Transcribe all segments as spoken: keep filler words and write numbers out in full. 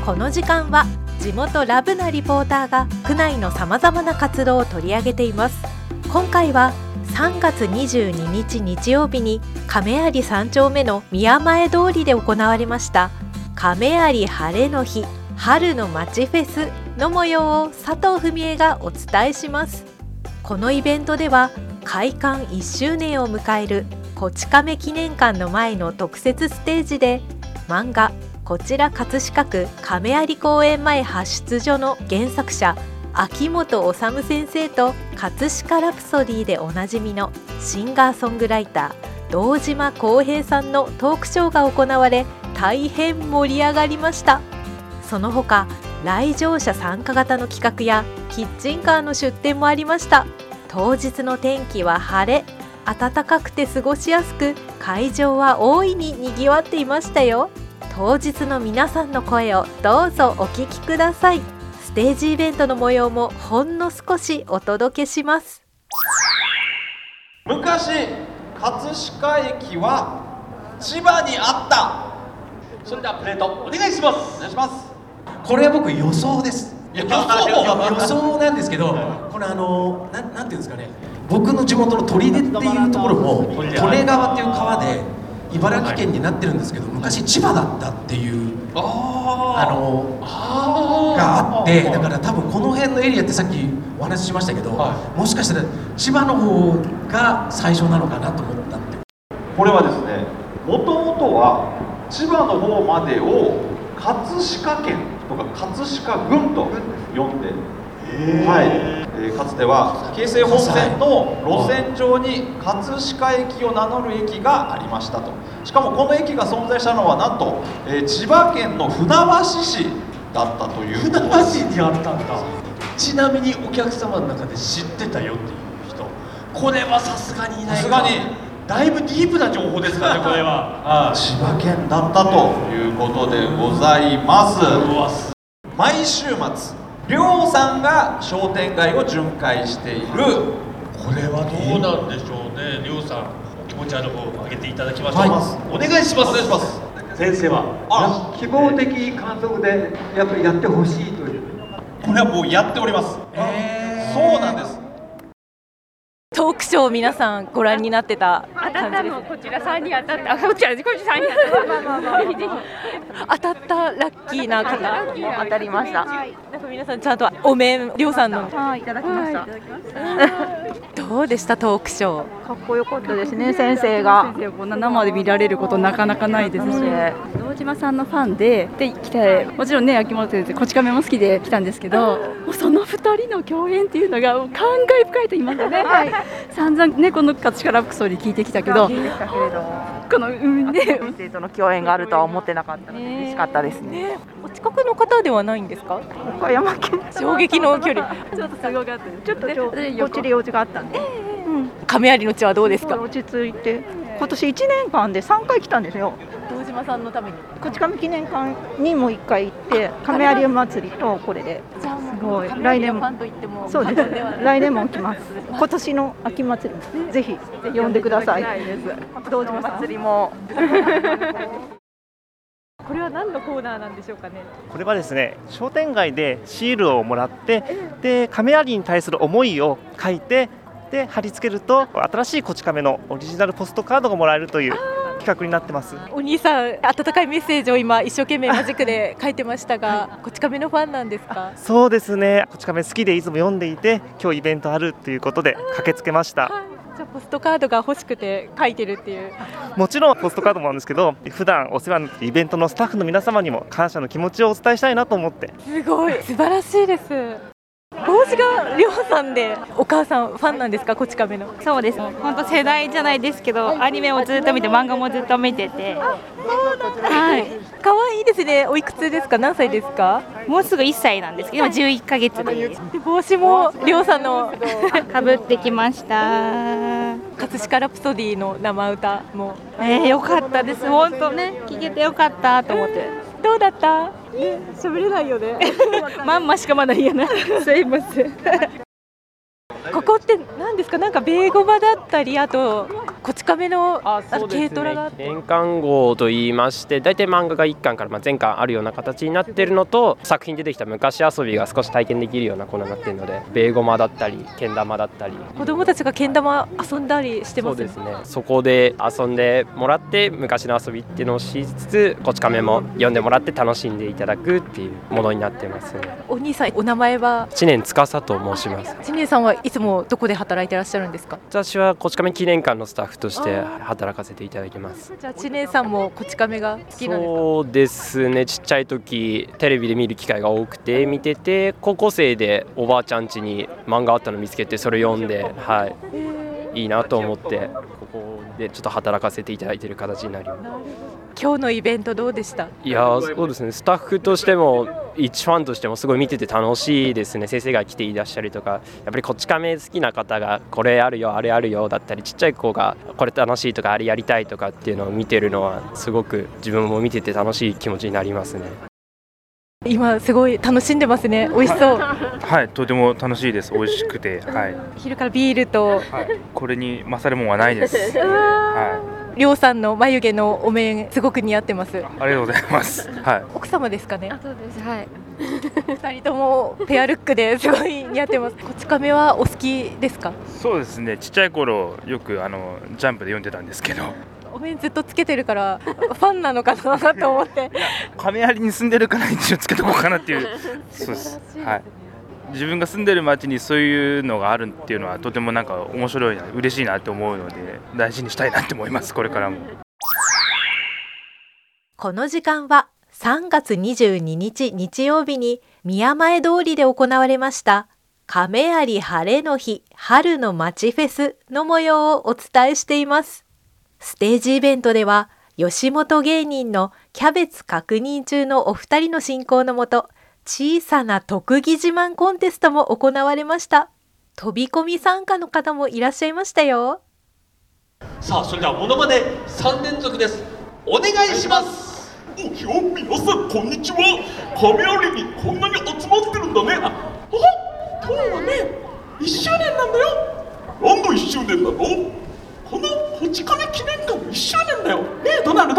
この時間は地元ラブなリポーターが区内のさまざまな活動を取り上げています。今回はさんがつにじゅうににち日曜日に亀有三丁目の宮前通りで行われました亀有晴れの日春の街フェスの模様を佐藤文江がお伝えします。このイベントでは開館いっしゅうねんを迎えるこち亀記念館の前の特設ステージで漫画こちら葛飾区亀有公園前発出所の原作者秋元治先生と葛飾ラプソディでおなじみのシンガーソングライター堂島康平さんのトークショーが行われ大変盛り上がりました。その他来場者参加型の企画やキッチンカーの出店もありました。当日の天気は晴れ、暖かくて過ごしやすく会場は大いににぎわっていましたよ。当日の皆さんの声をどうぞお聞きください。ステージイベントの模様もほんの少しお届けします。 昔葛飾駅は千葉にあった。それではプレートお願いします。お願いします。 これは僕予想です。 予想予想なんですけど、これあのななんていうんですかね、僕の地元の取手っていうところも利根川っていう川で茨城県になってるんですけど、昔千葉だったっていうあのがあって、だから多分この辺のエリアってさっきお話ししましたけど、はい、もしかしたら千葉の方が最初なのかなと思ったって。 これはですね、もともとは千葉の方までを葛飾県とか葛飾郡と呼んで、はい、えー、かつては京成本線の路線上に葛飾駅を名乗る駅がありましたと。しかもこの駅が存在したのはなんと、えー、千葉県の船橋市だったという。 船橋にあったんだ。ちなみにお客様の中で知ってたよっていう人、これはさすがにいないか。さすがにだいぶディープな情報ですかね、これは。 千葉県だったということでございます。毎週末りょうさんが商店街を巡回している。 これはどうなんでしょうね。りょうさん、お気持ちの方を挙げていただきましょう。 はい、 お願いします。お願いします。先生はあ希望的観測でやっぱりやってほしいという。 これはもうやっております。えー、そうなんです。 トークショー皆さんご覧になってた当たったのこちらさんにん当たったこちらこちらさんにん当たったまあまあまあぜひぜひ当たったラッキーな方当たりました。 なんか皆さんちゃんとお面りょうさんのはいいただきました。 どうでしたトークショー。 かっこよかったですね。先生が先生こんな生で見られることなかなかないですし、堂島さんのファンでで来て、もちろんね秋元先生こち亀も好きで来たんですけど、もうそのふたりの共演っていうのが感慨深いと言いますかね。はい、散々ねこの葛飾ラプソディ聞いてきたけど、このうんね先生との共演があるとは思ってなかったので嬉しかったですね。 ね、お近くの方ではないんですか。 岡山県衝撃の距離。 ちょっとすごかったです。ちょっとこっちで用事があったんで、 亀有の地はどうですか。 落ち着いて今年いちねんかんでさんかい来たんですよ。 堂島さんのためにこち亀記念館にもいっかい行って亀有祭りとこれですごい来年もそうです来年も来ます。今年の秋祭りもぜひ呼んでください。堂島祭りもこれは何のコーナーなんでしょうかね。 これはですね、商店街でシールをもらって、で亀有に対する思いを書いてで貼り付けると新しいこち亀のオリジナルポストカードがもらえるという企画になってます。 お兄さん温かいメッセージを今一生懸命マジックで書いてましたがこち亀のファンなんですか。 そうですね、こち亀好きでいつも読んでいて今日イベントあるということで駆けつけました。 じゃあポストカードが欲しくて書いてるっていう。 もちろんポストカードもなんですけど、普段お世話になっているイベントのスタッフの皆様にも感謝の気持ちをお伝えしたいなと思って。 すごい素晴らしいです。帽子がりょうさんでお母さんファンなんですか。こち亀の。 そうです。本当世代じゃないですけどアニメをずっと見て漫画もずっと見てて。 そうなんだ。はい。可愛いですね。おいくつですか。何歳ですか。 もうすぐいっさいなんですけど今じゅういっかげつです。 帽子もりょうさんのかぶってきました。 葛飾ラプソディの生歌もえー、よかったです。本当ね聞けてよかったと思って。 どうだった。喋れないよね。 まんましかまだ言えない。すいません。 ここって何ですか。なんかベーゴマだったり、あとこち亀のあのそうですね軽トラが年間号といいまして、大体漫画がいっかんからまあ全巻あるような形になっているのと、作品で出てきた昔遊びが少し体験できるようなコーナーになっているので、ベーゴマだったりけん玉だったり、 子供たちがけん玉遊んだりしてますね。 そうですね、そこで遊んでもらって昔の遊びっていうのをしつつ、こち亀も読んでもらって楽しんでいただくっていうものになってますね。 お兄さん、お名前は？ 知念司と申します。 知念さんはいつもどこで働いてらっしゃるんですか？ 私はこち亀記念館のスタッフとして働かせていただきます。 じゃあ知念さんもこち亀が好きなんですか？ そうですね、ちっちゃい時テレビで見る機会が多くて見てて、高校生でおばあちゃん家に漫画あったの見つけてそれ読んで、はい、いいなと思ってここでちょっと働かせていただいている形になります。 今日のイベントどうでした？ いやそうですね、スタッフとしても一ファンとしてもすごい見てて楽しいですね。先生が来ていらっしゃるとか、やっぱりこち亀好きな方がこれあるよあれあるよだったり、ちっちゃい子がこれ楽しいとかあれやりたいとかっていうのを見てるのはすごく自分も見てて楽しい気持ちになりますね。 今すごい楽しんでますね。美味しそう。 はい、とても楽しいです。美味しくて、はい。 昼からビールと、 はい、これに勝るもんはないです。はりょうさんの眉毛のお面すごく似合ってます。 い。ありがとうございます。はい。 奥様ですかね？ そうです。はい。 二人ともペアルックですごい似合ってます。こち亀はお好きですか？ そうですね。ちっちゃい頃よくあのジャンプで読んでたんですけど。 お面ずっとつけてるからファンなのかなと思って。 亀有に住んでるから一応つけとこうかなっていう。そうです。はい。自分が住んでる町にそういうのがあるっていうのはとてもなんか面白いな、嬉しいなって思うので大事にしたいなって思います。これからも。 この時間はさんがつにじゅうににち日曜日に宮前通りで行われました亀有晴れの日春の街フェスの模様をお伝えしています。ステージイベントでは吉本芸人のキャベツ確認中のお二人の進行のもと、小さな特技自慢コンテストも行われました。飛び込み参加の方もいらっしゃいましたよ。 さあ、それではモノマネさん連続です。お願いします。 おひょ皆さんこんにちは。亀有にこんなに集まってるんだね。あ、今日はねいっしゅうねんなんだよ。何のいっしゅうねんなの？このこち亀記念館のいっしゅうねんだよ。ねえドナルド。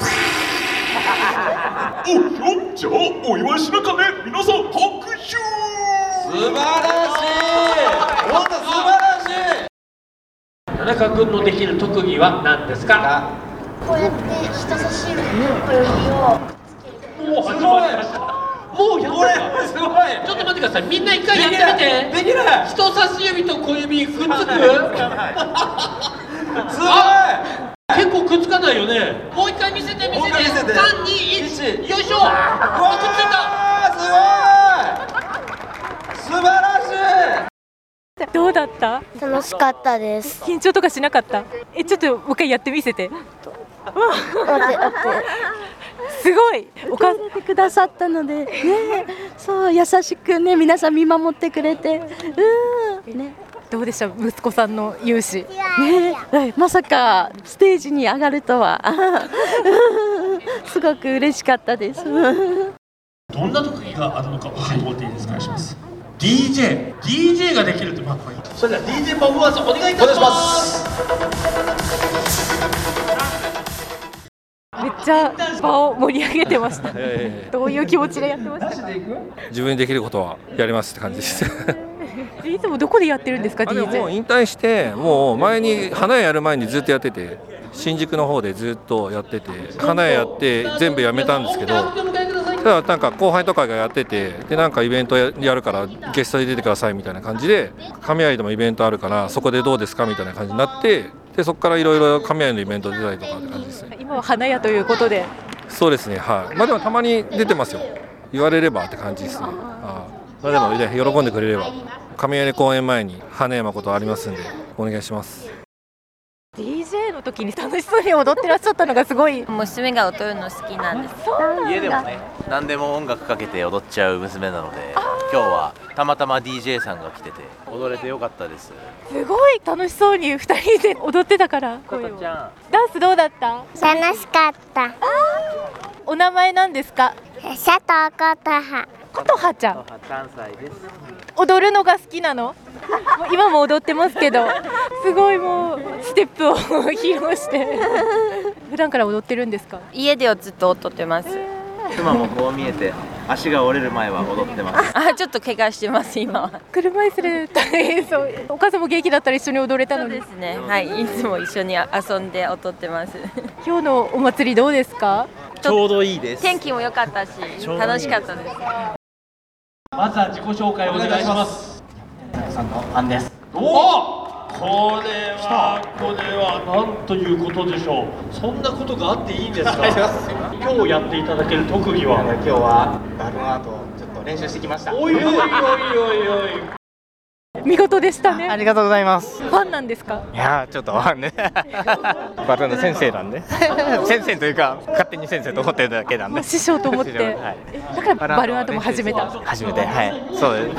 おひょじゃあお祝いしなかね。皆さん拍手。 素晴らしい。本当素晴らしい。田中君のできる特技は何ですか？ こうやって人差し指と小指をもう始まりました。もうやった。すごい。ちょっと待ってください。みんな一回やってみて。できない。人差し指と小指くっつく。すごい。結構くっつかないよね。もう一回見せて見せて。さんにいちよいしょ。くっついた。すごい。素晴らしい。 どうだった？ 楽しかったです。 緊張とかしなかった？え、ちょっともう一回やってみせて。すごい受け入れてくださったので、ね、そう優しくね皆さん見守ってくれて、うんね。 どうでした息子さんの勇姿、 ね、まさかステージに上がるとはすごく嬉しかったです。 どんな特技があるのか教えてもらっていいですか？お願いします。 ディージェー、ディージェー ができるってまあこれ。それでは ディージェー パフォーマンスお願いいたします。 めっちゃ場を盛り上げてました。どういう気持ちでやってましたか？ 自分にできることはやりますって感じですいつもどこでやってるんですか？ ディージェー。 もう引退してもう前に花屋やる前にずっとやってて、新宿の方でずっとやってて、花屋やって全部やめたんですけど、ただなんか後輩とかがやってて、でなんかイベントやるからゲストで出てくださいみたいな感じで、亀有でもイベントあるからそこでどうですかみたいな感じになって、でそこからいろいろ亀有のイベント出たりとかって感じですね。 今は花屋ということで。 そうですね、はい。まあでもたまに出てますよ。言われればって感じですね。あまあでもね、喜んでくれれば。亀有公演前に花屋誠ありますんでお願いします。 ディージェー の時に楽しそうに踊ってらっしゃったのがすごい。 娘が踊るの好きなんです。 家でもね、何でも音楽かけて踊っちゃう娘なので、今日はたまたま ディージェー さんが来てて踊れてよかったです。 すごい楽しそうにふたりで踊ってたから。 ことちゃん、 ダンスどうだった？ 楽しかった。 お名前なんですか？ 佐藤琴葉。 琴葉ちゃん。 さんさいです。 踊るのが好きなの？もう今も踊ってますけど、 すごいもうステップを披露して普段から踊ってるんですか？ 家ではずっと踊ってます。 熊もこう見えて足が折れる前は踊ってます。 あ、ちょっと怪我してます今は。 車椅子で大変そう。お母さんも元気だったら一緒に踊れたのに。 そうですね。はい、いつも一緒に遊んで踊ってます。 今日のお祭りどうですか？ ちょうどいいです。天気も良かったし楽しかったです。 まずは自己紹介をお願いします。 さんのファンです。 おお、これはこれはなんということでしょう。そんなことがあっていいんですか？今日やっていただける特技は？ 今日はバルーンアートをちょっと練習してきました。 おいおいおいおいおい。 見事でしたね。 ありがとうございます。 ファンなんですか？ いやーちょっとファンね。バルーンの先生なんで。先生というか勝手に先生と思ってるだけなんで。 師匠と思って。 はい、 だからバルーンアートも始めた。 初めて、はい、そうです。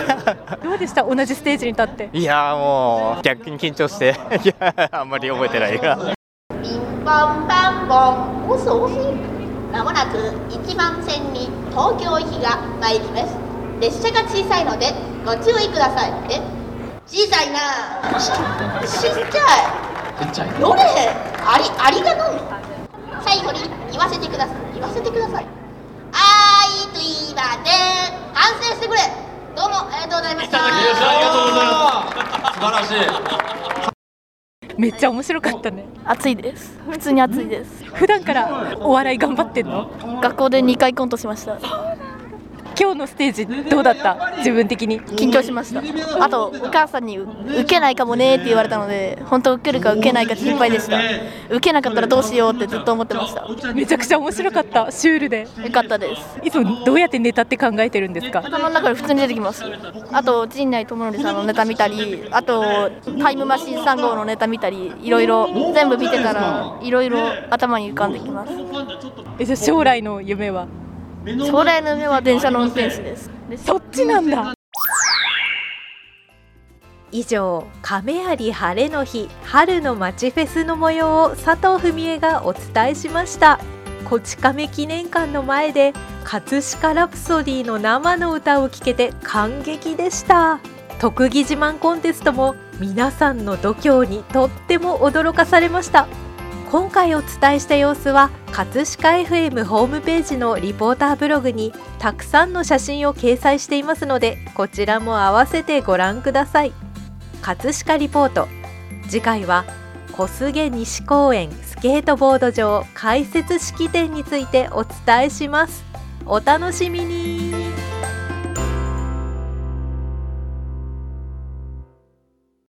どうでした？同じステージに立って。 いやーもう逆に緊張して、いやあんまり覚えてないが。 ピンポンパンポン、もしもし。まもなくいちばん線に東京行きが参ります。列車が小さいのでご注意ください。え、小さいな。ちっちゃい。ちっちゃい。どれ？ありありがのう。最後に言わせてください。言わせてください。あーいといいません。反省してくれ。どうもありがとうございました。 ありがとうございます。素晴らしい。 めっちゃ面白かったね。 暑いです。普通に暑いです。 普段からお笑い頑張ってんの？ 学校でにかいコントしました。 今日のステージどうだった？自分的に緊張しました。あとお母さんに受けないかもねって言われたので、本当受けるか受けないか心配でした。受けなかったらどうしようってずっと思ってました。 めちゃくちゃ面白かった。シュールでよかったです。 いつもどうやってネタって考えてるんですか？ 頭の中で普通に出てきます。あと陣内智則さんのネタ見たり、あとタイムマシーンさん号のネタ見たり、いろいろ全部見てたらいろいろ頭に浮かんできます。 え、じゃあ将来の夢は？ 将来の夢は電車の運転手です。 そっちなんだ。以上、亀有晴れの日春の街フェスの模様を佐藤文江がお伝えしました。こち亀記念館の前で葛飾ラプソディの生の歌を聴けて感激でした。特技自慢コンテストも皆さんの度胸にとっても驚かされました。今回お伝えした様子は葛飾 エフエム ホームページのリポーターブログにたくさんの写真を掲載していますので、こちらも合わせてご覧ください。葛飾リポート、次回は小菅西公園スケートボード場開設式典についてお伝えします。お楽しみに。